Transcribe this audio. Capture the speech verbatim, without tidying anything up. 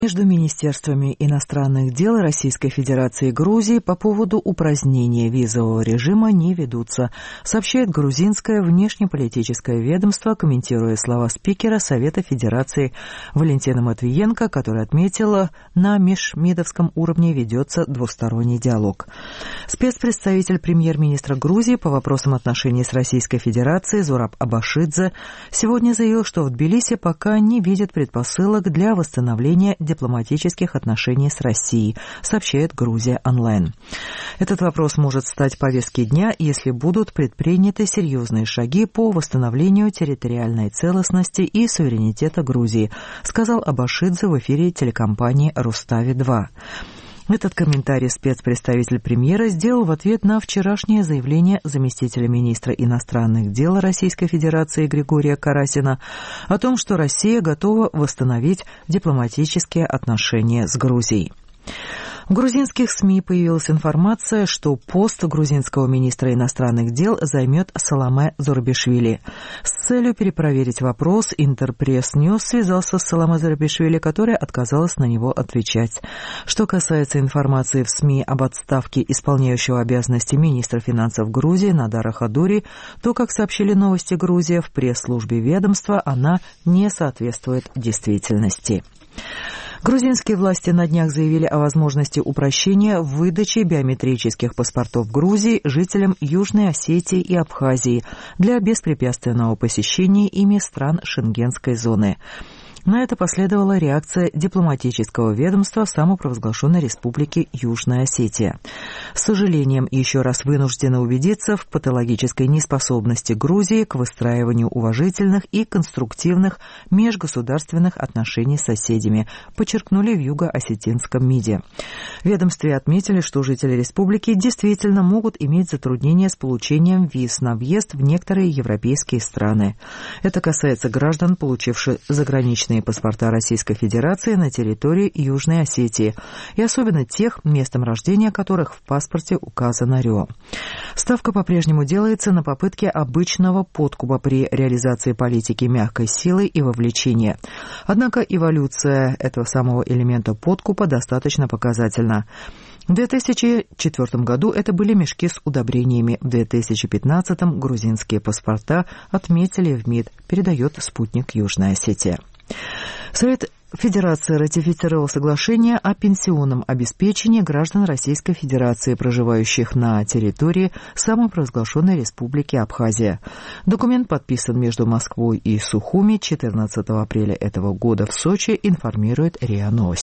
Между министерствами иностранных дел Российской Федерации и Грузии по поводу упразднения визового режима не ведутся, сообщает грузинское внешнеполитическое ведомство, комментируя слова спикера Совета Федерации Валентина Матвиенко, которая отметила, на межмидовском уровне ведется двусторонний диалог. Спецпредставитель премьер-министра Грузии по вопросам отношений с Российской Федерацией Зураб Абашидзе сегодня заявил, что в Тбилиси пока не видит предпосылок для восстановления дипломатических отношений с Россией, сообщает Грузия онлайн. Этот вопрос может стать повесткой дня, если будут предприняты серьезные шаги по восстановлению территориальной целостности и суверенитета Грузии, сказал Абашидзе в эфире телекомпании Рустави два. Этот комментарий спецпредставитель премьера сделал в ответ на вчерашнее заявление заместителя министра иностранных дел Российской Федерации Григория Карасина о том, что Россия готова восстановить дипломатические отношения с Грузией. В грузинских СМИ появилась информация, что пост грузинского министра иностранных дел займет Саломе Зурабишвили. С целью перепроверить вопрос Интерпресс Ньюс связался с Саломе Зурабишвили, которая отказалась на него отвечать. Что касается информации в СМИ об отставке исполняющего обязанности министра финансов Грузии Надара Хадури, то, как сообщили Новости Грузия, в пресс-службе ведомства она не соответствует действительности. Грузинские власти на днях заявили о возможности упрощения в выдаче биометрических паспортов Грузии жителям Южной Осетии и Абхазии для беспрепятственного посещения ими стран Шенгенской зоны. На это последовала реакция дипломатического ведомства самопровозглашенной республики Южная Осетия. С сожалением еще раз вынуждены убедиться в патологической неспособности Грузии к выстраиванию уважительных и конструктивных межгосударственных отношений с соседями, подчеркнули в юго-осетинском МИДе. В ведомстве отметили, что жители республики действительно могут иметь затруднения с получением виз на въезд в некоторые европейские страны. Это касается граждан, получивших заграничные паспорта Российской Федерации на территории Южной Осетии, и особенно тех, местом рождения которых в паспорте указано РИО. Ставка по-прежнему делается на попытки обычного подкупа при реализации политики мягкой силы и вовлечения. Однако эволюция этого самого элемента подкупа достаточно показательна. В две тысячи четвёртом году это были мешки с удобрениями. В две тысячи пятнадцатом грузинские паспорта отметили в МИД, передает спутник Южная Осетия. Совет Федерации ратифицировал соглашение о пенсионном обеспечении граждан Российской Федерации, проживающих на территории самопровозглашенной республики Абхазия. Документ подписан между Москвой и Сухуми четырнадцатого апреля этого года в Сочи, информирует РИА Новости.